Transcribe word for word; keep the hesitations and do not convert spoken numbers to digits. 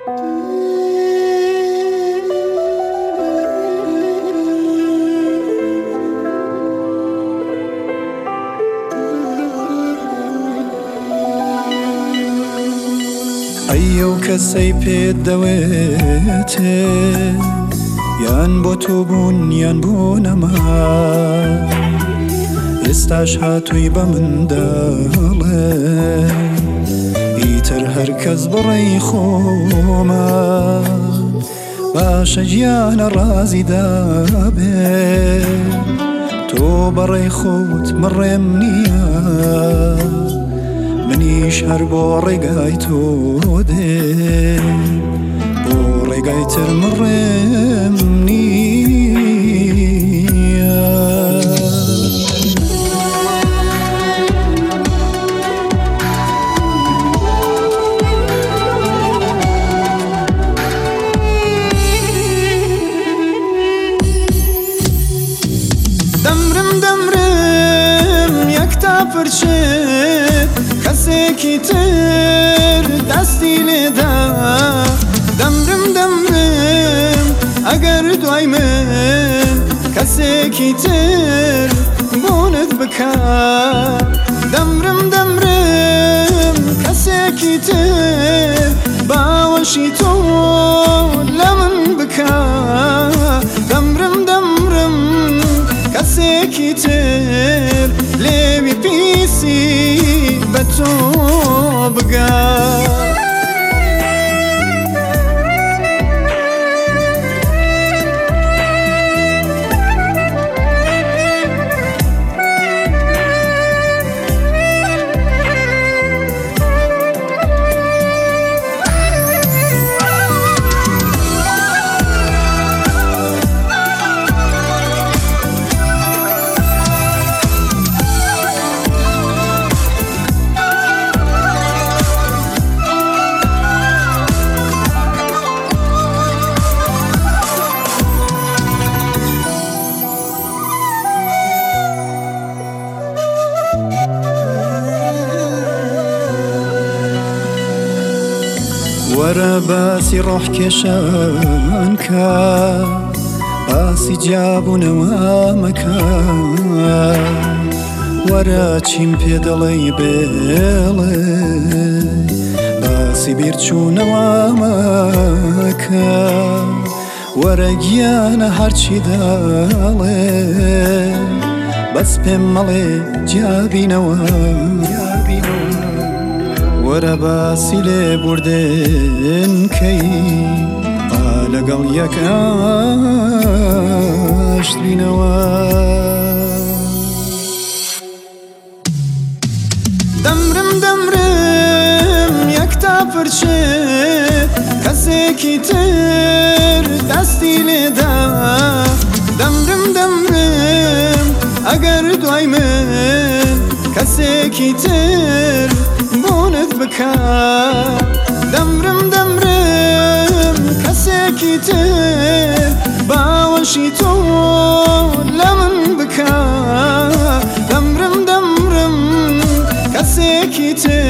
ئەو کەسەی پێت دەوێتێ یان بۆ تۆ بوون یان بۆ نەما ئێستاش هاتووی بە منداڵێ ئیتر هەرکەس بڕێی خۆمە باشە گیانە ڕازی دابێ تۆ بەڕێی خۆت مڕێم نییە منیش هەر بۆ ڕێگای تۆ دێ بۆ ڕێگای تر مڕێم نییە دەمرم دەمرم یەک تاپرچێت کەسێکی تر دەستی لێدا دەمرم دەمرم ئەگەر دوای من کەسێکی تر بۆنت بکە دەمرم دەمرم کەسێکی تر باوەشی تۆ لە من بکە دەمرم دەمرم کەسێکی تر لێوی پیسی بە تۆ بگە وەرە باسی ڕۆحکێشان کە باسی جیابوونەوە مەکە وەرە چیم پێ دەڵێی بێڵێ باسی بیرچوونەوە مەکە وەرە گیانە هەرچی دەڵێ بەس پێم مەڵێ جیابینەوە وەرە باسی لێ بوردێنکەی با لەگەڵ یەک ئاشت بینەوە دەمرم دەمرم یەک تاپرچێت کەسێکی تر دەستی لێدا دەمرم دەمرم ئەگەر دوای من کەسێکی تر بۆنت بکە دەمرم دەمرم کەسێکی تر باوەشی تۆ لە من بکە دەمرم دەمرم کەسێکی تر